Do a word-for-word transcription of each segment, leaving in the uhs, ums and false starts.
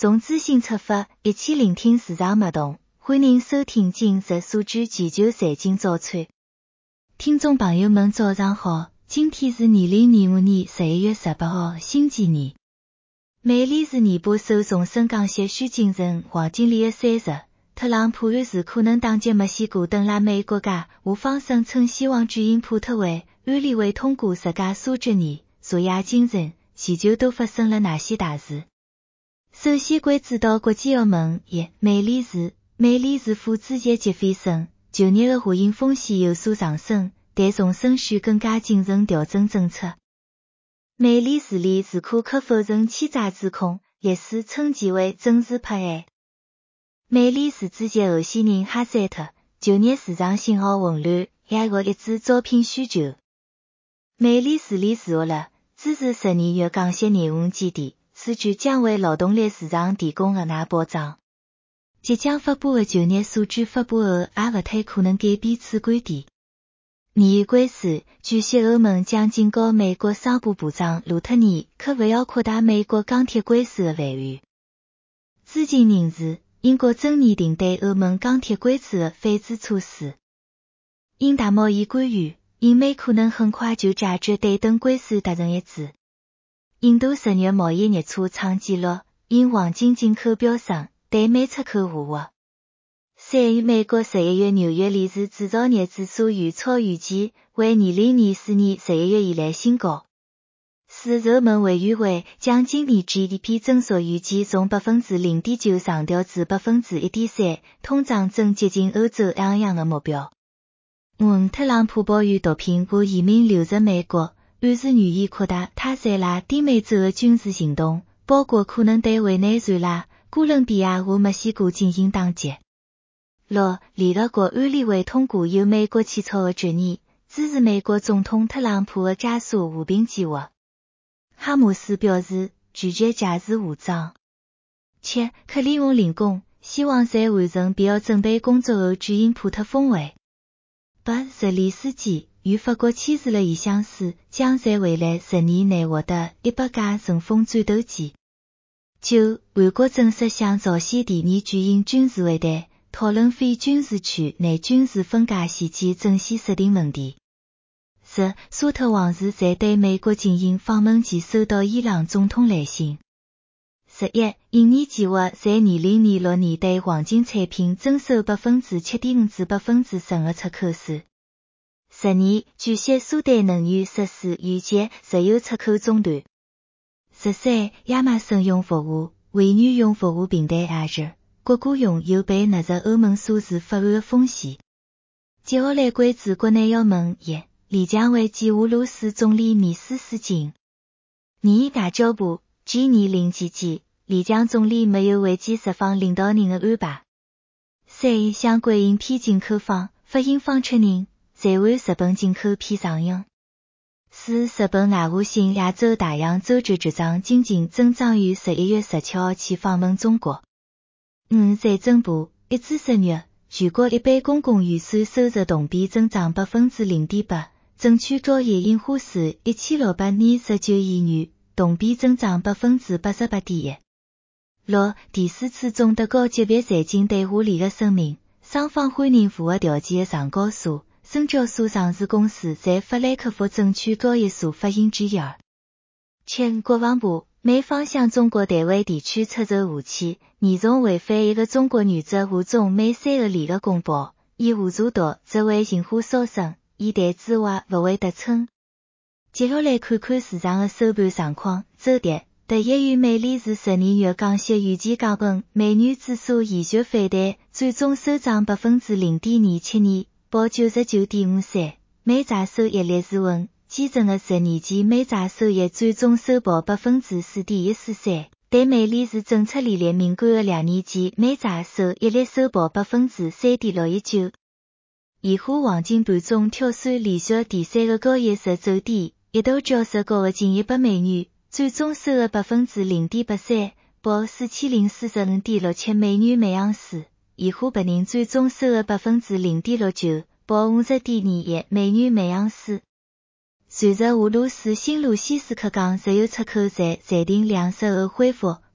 从资讯出发，一起聆听市场脉动。欢迎收听今日数据全球财经早餐。听众朋友们早上好，今天是二零二五年十一月十八号，星期二。美联储年报首重申降息需谨慎，黄金里的三十。特朗普暗示可能打击墨西哥等拉美国家，无方声称希望举行普特会，安理会通过世界苏州年，昨夜精神，全球都发生了哪些大事？首先关注到国际澳门一，美联储，美联储副主席杰斐森，就业的下行风险有所上升，但重申需更加谨慎调整政策。美联储里是可可否认欺诈指控，历史称其为政治迫害。美联储主席候选人哈塞特，就业市场信号混乱，压抑一致招聘需求。美联储理事会了支持十二月降息内容见底。此举将为劳动力市场提供额外保障。即将发布的就业数据发布后，也不太可能改变此观点。年于关注，据悉欧盟将警告美国商务部长卢特尼可不要扩大美国钢铁关税的范围。知情人士，英国正拟定对欧盟钢铁关税的反制措施。英大贸易官员，英美可能很快就解决对等关税达成一致。印度十月贸易日出创纪录，因黄金进口飙升，对美出口下滑。三美国十一月纽约联市制造业指数预超预期，为二零二四年十一月以来新高。四欧盟委员会将今年 G D P 增速预计从 百分之零点九 上调至 百分之一点三， 通胀正接近欧洲央行的目标。五特朗普抱怨毒品和移民流入美国，暗示愿意扩大他塞拉低美洲的军事行动，包括可能对委内瑞拉、哥伦比亚和墨西哥进行打击。六，联合国安理会通过由美国起草的决议，支持美国总统特朗普的加沙和平计划。哈马斯表示拒绝解除武装。七，克里姆林宫希望在完成必要准备工作后举行普特峰会。八，泽连斯基与法国签署了意向书，将在未来十年内获得一百架顺风战斗机。九，韩国正式向朝鲜提议举行军事会谈，讨论非军事区内军事分界线及阵线设定问题。十，沙特王储在对美国进行访问前收到伊朗总统来信。十一，印尼计划在二零二六年对黄金产品征收 百分之七点五 至 百分之十五 的出口税。十二，据悉苏丹能源设施预计石油出口中断。十三，亚马逊用服务、微软用服务平台 Azure 国家用有被纳入欧盟数字法案的风险。接下来关注国内要闻一，李强会见俄罗斯总理米斯斯金。二，外交部 G 二零 期间，李强总理没有会见十方领导人的安排。三，相关影片进口方发行方确认暂缓日本进口片上映。四，日本爱护新亚洲大洋洲局局长金井增长于十一月十七号起访问中国。五，财政部一至十月，全国一般公共预算收入同比增长 百分之零点八，证券交易印花税一千六百二十九亿元，同比增长 百分之八十八点一。六，第四次中德高级别财经对话联合声明，双方欢迎符合条件的上交所、深交所上市公司在法兰克福证券交易所发行 G 二。七，国防部美方向中国台湾地区出售武器，严重违反一个中国原则和中美三个联合公报，以武查道则为情火烧身，一旦之外不会得逞。接下来看看市场的收盘状况。周跌，第一与美联储十二月降息预期降温，美元指数延续反弹，最终收涨 百分之零点二七二，报 九十九点五三，美债收益率持稳，基准的十年期美债收益最终收报 百分之四点一四三，对美联储政策利率敏感的两年期美债收益率收报 百分之三点六一九。现货黄金盘中跳转连续第三个交易日走低，一度较收高的近一百美元，最终收了 百分之零点八三，报 四千零四十五点六七美元每盎司。现货白银最终收了 百分之零点六九，报 五十点二一美元每盎司。随着俄罗斯新卢锡斯克港石油出口站暂停两日后恢复，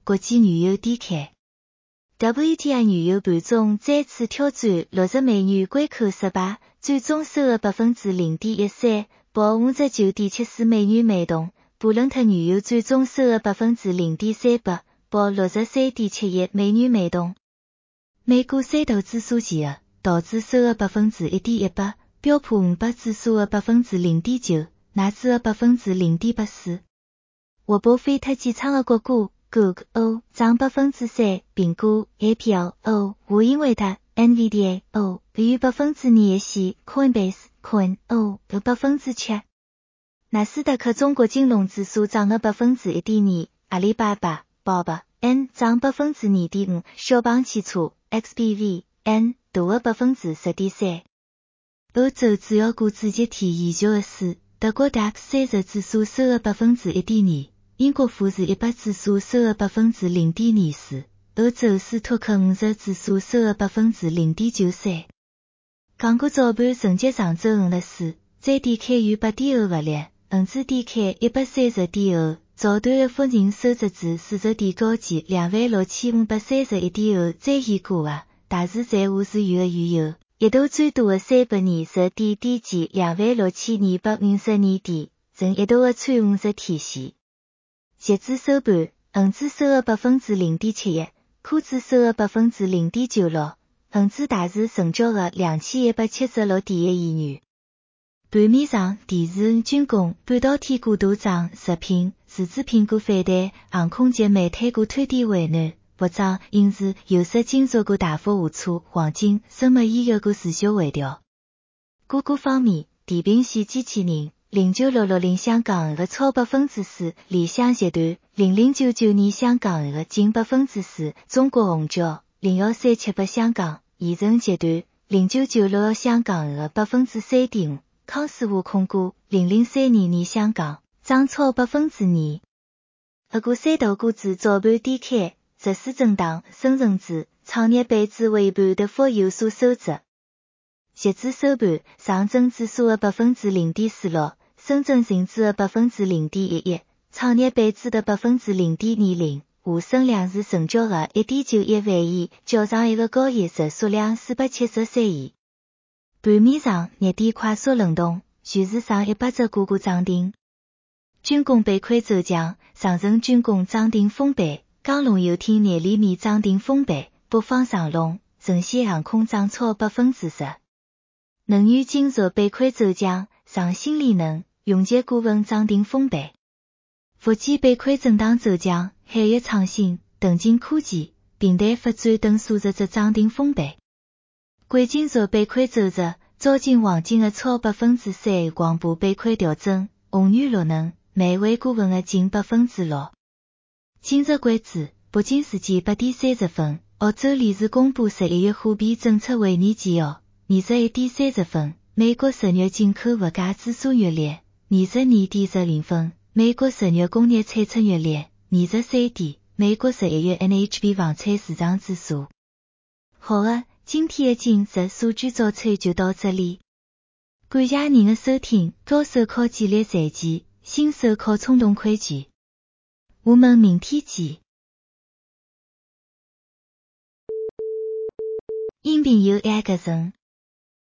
国际原油低开。W T I 原油盘中再次挑战六十美元关口失败，最终收入 百分之零点一三，报 五十九点七四美元每桶。布伦特原油最终收入 百分之零点三八，报 六十三点七一美元每桶。美股三大指数前日，道指收入 百分之一点一八，标普五百指数额 百分之零点九，纳指额 百分之零点八四。沃巴菲特建仓的国股 Google O 涨 百分之三，苹果 A P L O 华英伟达 N V D A O 于 百分之二一线 Coinbase Coin O 有 百分之七。纳斯达克中国金融指数涨了 百分之一点二，阿里巴巴 B A B N 涨 百分之二点五，小鹏汽车 X P V N 大额 百分之十点三。欧洲主要股指集体研究的是，德国 D A X 三十指数收入 百分之一点二，英国富时一百指数收入 百分之零点二四，欧洲斯托克五十指数收入 百分之零点九三。港股早盘承接上周五的市，最低开于八点后不劣，恒指低开一百三十点后，早段的复认收窄至四十点高见两万六千五百三十一点后再现过啊，大市在五日元的原油，一度最多的三百二十点低见两万六千二百五十二点，曾一度的穿五十天线。截至收盘，恒指收入 百分之零点七一，科指收入 百分之零点九六，恒指大市成交额两千一百七十六点一亿元。盘面上，电视、军工、半导体股大涨，食品、电子品股反弹，航空及煤炭股推低为暖，补涨因此有色金属股大幅下挫，黄金、生物医药股持续回调。个股方面，地平线机器人零九六六零香港额超 百分之四， 理想集团零零九九二香港额近 百分之四， 中国红椒零一三七八香港，宜盛集团零九九六香港额 百分之三点五，康师傅控股零零三二二香港涨超 百分之二。俄股三大股指早盘低开，逆市震荡，深成指、创业板指尾盘跌幅有所收窄。截至收盘，上证指数的 百分之零点四六，深圳成指的 百分之零点一一，创业板指的 百分之零点二零，沪深两市成交额 一点九一万亿，较上一个交易日数量四百七十三亿。盘面上，热点快速轮动，全市上一百只个股涨停。军工板块走强，长城军工涨停封板，江龙游艇廿厘米涨停封板，北方长龙、神仙航空涨超 百分之十。能源金属板块走强，上新力能、永杰股份涨停封板。福建板块震荡走强，海悦创新、腾金科技、平台发展等数十只涨停封板。贵金属板块走弱，招金黄金的超 百分之三，黄埔板块调整，宏远绿能、美汇股份的近 百分之六。今日关注，北京时间八点三十分，澳洲理事公布十一月货币政策会议纪要。二十一点三十分，美国十月进口物价指数月历。二十二点十零分，美国十月工业产出月历。二十三点，美国十一月 N H B 房产市场指数。好的，今天的今日数据早餐就到这里。感谢您的收听，高手考简历财技，新手考冲动会计。我们明天见。音频由 Agason